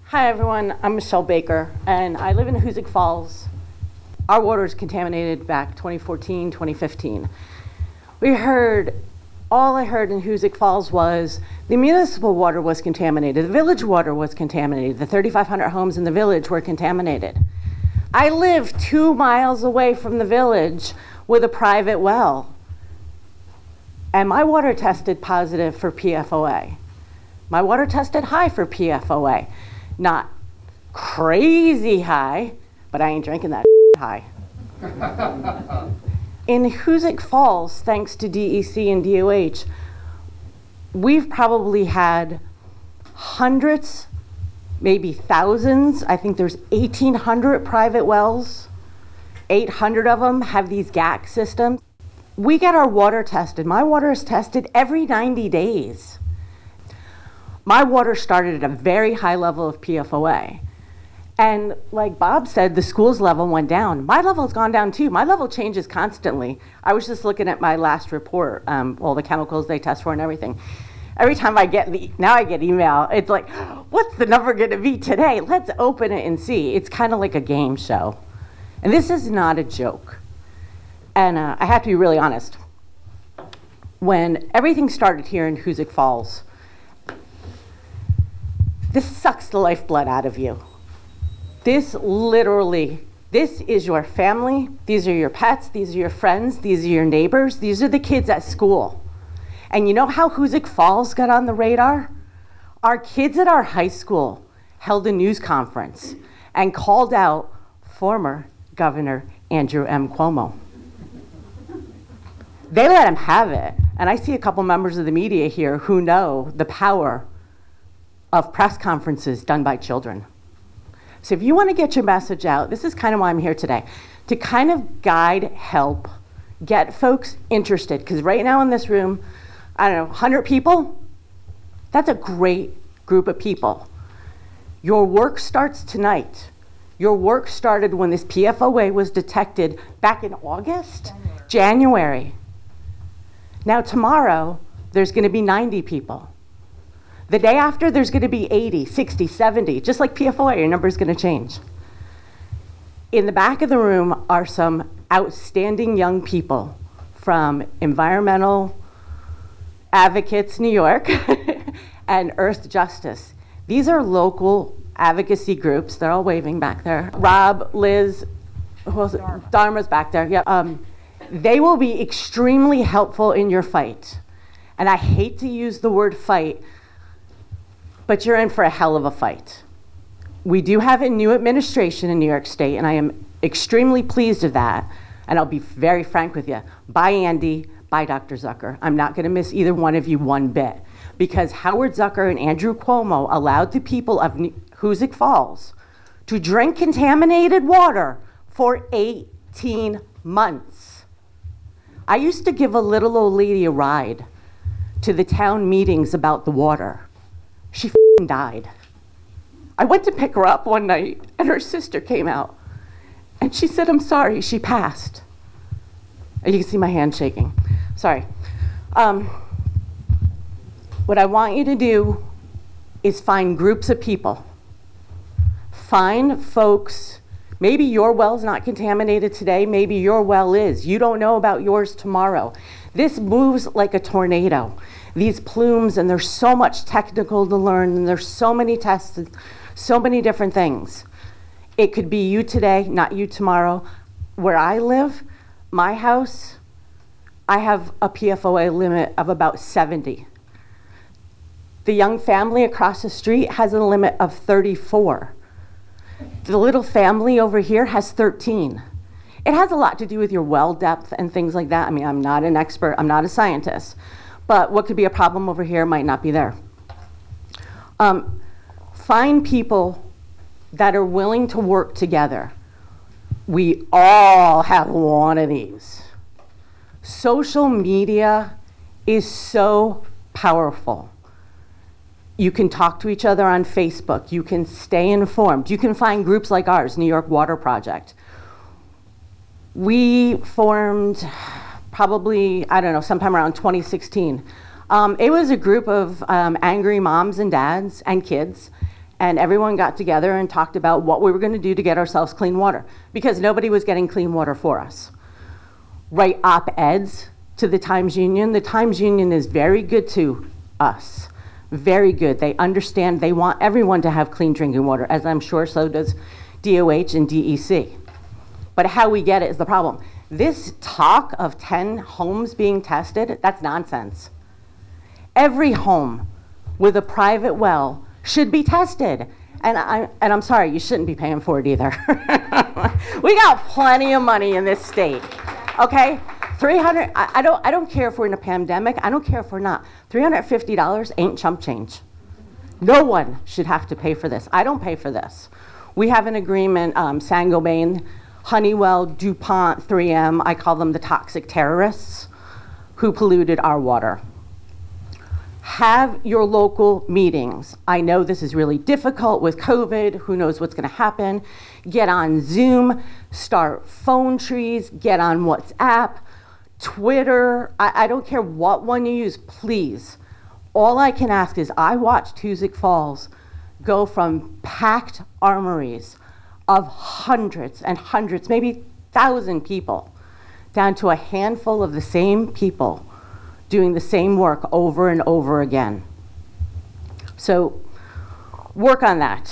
Hi everyone, I'm Michelle Baker and I live in Hoosick Falls. Our water is contaminated back 2014, 2015. All I heard in Hoosick Falls was the municipal water was contaminated, the village water was contaminated, the 3,500 homes in the village were contaminated. I live 2 miles away from the village with a private well, and my water tested positive for PFOA. My water tested high for PFOA. Not crazy high, but I ain't drinking that high. In Hoosick Falls, thanks to DEC and DOH, we've probably had hundreds, maybe thousands. I think there's 1,800 private wells. 800 of them have these GAC systems. We get our water tested. My water is tested every 90 days. My water started at a very high level of PFOA. And like Bob said, the school's level went down. My level's gone down too. My level changes constantly. I was just looking at my last report, all the chemicals they test for and everything. Every time I get email, it's like, what's the number gonna be today? Let's open it and see. It's kind of like a game show. And this is not a joke. And I have to be really honest. When everything started here in Hoosick Falls, this sucks the lifeblood out of you. This is your family, these are your pets, these are your friends, these are your neighbors, these are the kids at school. And you know how Hoosick Falls got on the radar? Our kids at our high school held a news conference and called out former Governor Andrew M. Cuomo. They let him have it. And I see a couple members of the media here who know the power of press conferences done by children. So if you want to get your message out, this is kind of why I'm here today, to kind of guide, help, get folks interested. Because right now in this room, I don't know, 100 people? That's a great group of people. Your work starts tonight. Your work started when this PFOA was detected back in August? January. Now tomorrow, there's going to be 90 people. The day after, there's going to be 80, 60, 70. Just like PFOA, your number is going to change. In the back of the room are some outstanding young people from Environmental Advocates New York and Earth Justice. These are local advocacy groups. They're all waving back there. Rob, Liz, who else? Dharma's back there. Yeah. They will be extremely helpful in your fight. And I hate to use the word fight, but you're in for a hell of a fight. We do have a new administration in New York State, and I am extremely pleased of that. And I'll be very frank with you. Bye, Andy. Bye, Dr. Zucker. I'm not going to miss either one of you one bit, because Howard Zucker and Andrew Cuomo allowed the people of Hoosick Falls to drink contaminated water for 18 months. I used to give a little old lady a ride to the town meetings about the water. She died. I went to pick her up one night, and her sister came out, and she said, I'm sorry, she passed. And you can see my hand shaking. Sorry. What I want you to do is find groups of people. Find folks. Maybe your well's not contaminated today, maybe your well is. You don't know about yours tomorrow. This moves like a tornado. These plumes, and there's so much technical to learn, and there's so many tests, and so many different things. It could be you today, not you tomorrow. Where I live, my house, I have a PFOA limit of about 70. The young family across the street has a limit of 34. The little family over here has 13. It has a lot to do with your well depth and things like that. I mean, I'm not an expert, I'm not a scientist. But what could be a problem over here might not be there. Find people that are willing to work together. We all have one of these. Social media is so powerful. You can talk to each other on Facebook. You can stay informed. You can find groups like ours, New York Water Project. We formed probably, I don't know, sometime around 2016. It was a group of angry moms and dads and kids, And everyone got together and talked about what we were going to do to get ourselves clean water, because nobody was getting clean water for us. Write op-eds to the Times-Union. The Times-Union is very good to us, very good. They understand, they want everyone to have clean drinking water, as I'm sure so does DOH and DEC. But how we get it is the problem. This talk of 10 homes being tested, that's nonsense. Every home with a private well should be tested. And I'm sorry, you shouldn't be paying for it either. We got plenty of money in this state, okay? 300, I don't care if we're in a pandemic, I don't care if we're not. $350 ain't chump change. No one should have to pay for this. I don't pay for this. We have an agreement, Saint-Gobain, Honeywell, DuPont, 3M, I call them the toxic terrorists who polluted our water. Have your local meetings. I know this is really difficult with COVID. Who knows what's going to happen? Get on Zoom, start phone trees, get on WhatsApp, Twitter. I don't care what one you use, please. All I can ask is I watched Hoosick Falls go from packed armories of hundreds and hundreds, maybe 1,000 people, down to a handful of the same people doing the same work over and over again. So work on that.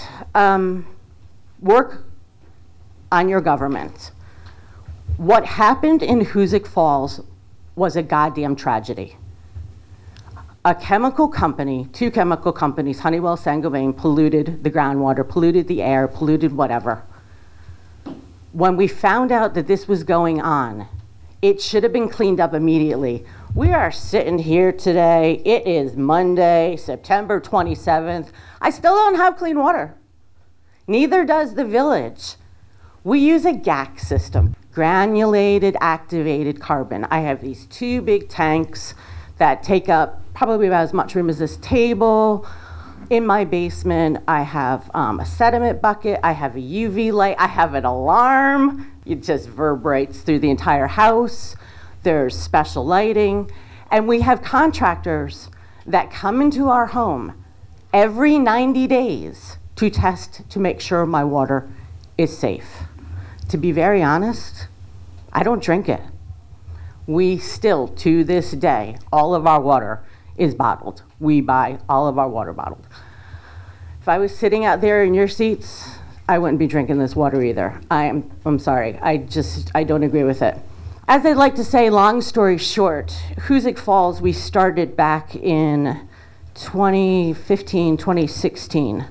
Work on your government. What happened in Hoosick Falls was a goddamn tragedy. A chemical company, 2 chemical companies, Honeywell, Saint-Gobain, polluted the groundwater, polluted the air, polluted whatever. When we found out that this was going on, it should have been cleaned up immediately. We are sitting here today. It is Monday, September 27th. I still don't have clean water. Neither does the village. We use a GAC system, granulated activated carbon. I have these 2 big tanks that take up probably about as much room as this table. In my basement, I have a sediment bucket. I have a UV light. I have an alarm. It just reverberates through the entire house. There's special lighting. And we have contractors that come into our home every 90 days to test to make sure my water is safe. To be very honest, I don't drink it. We still, to this day, all of our water is bottled. We buy all of our water bottled. If I was sitting out there in your seats, I wouldn't be drinking this water either. I'm sorry, I don't agree with it. As I'd like to say, long story short, Hoosick Falls, we started back in 2015, 2016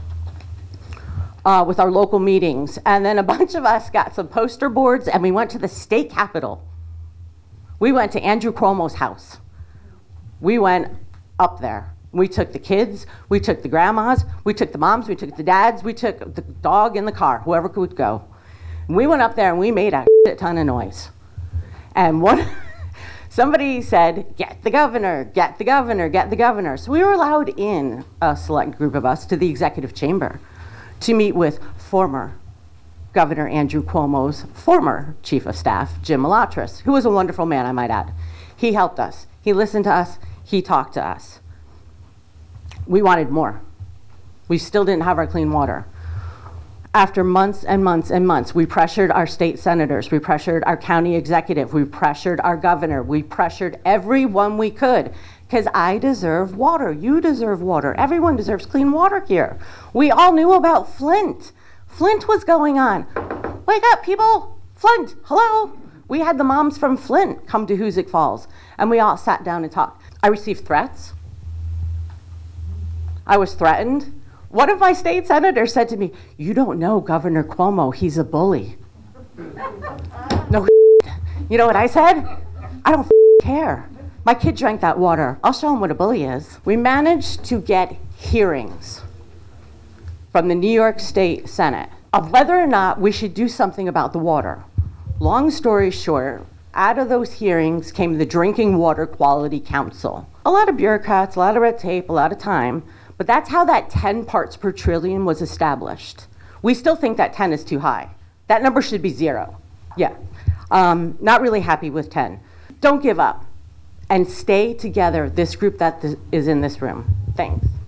with our local meetings. And then a bunch of us got some poster boards and we went to the state capitol. We went to Andrew Cuomo's house. We went up there. We took the kids, we took the grandmas, we took the moms, we took the dads, we took the dog in the car, whoever could go. And we went up there and we made a shit ton of noise. And somebody said, get the governor, get the governor, get the governor. So we were allowed in, a select group of us, to the executive chamber to meet with former Governor Andrew Cuomo's former chief of staff, Jim Malatras, who was a wonderful man, I might add. He helped us. He listened to us. He talked to us. We wanted more. We still didn't have our clean water. After months and months and months, we pressured our state senators, we pressured our county executive, we pressured our governor, we pressured everyone we could, because I deserve water, you deserve water, everyone deserves clean water here. We all knew about Flint. Flint was going on. Wake up, people, Flint, hello. We had the moms from Flint come to Hoosick Falls, and we all sat down and talked. I received threats. I was threatened. One of my state senators said to me, you don't know Governor Cuomo, he's a bully. No, you know what I said? I don't care. My kid drank that water. I'll show him what a bully is. We managed to get hearings from the New York State Senate of whether or not we should do something about the water. Long story short, out of those hearings came the Drinking Water Quality Council. A lot of bureaucrats, a lot of red tape, a lot of time. But that's how that 10 parts per trillion was established. We still think that 10 is too high. That number should be 0. Yeah. Not really happy with 10. Don't give up. And stay together, this group that is in this room. Thanks.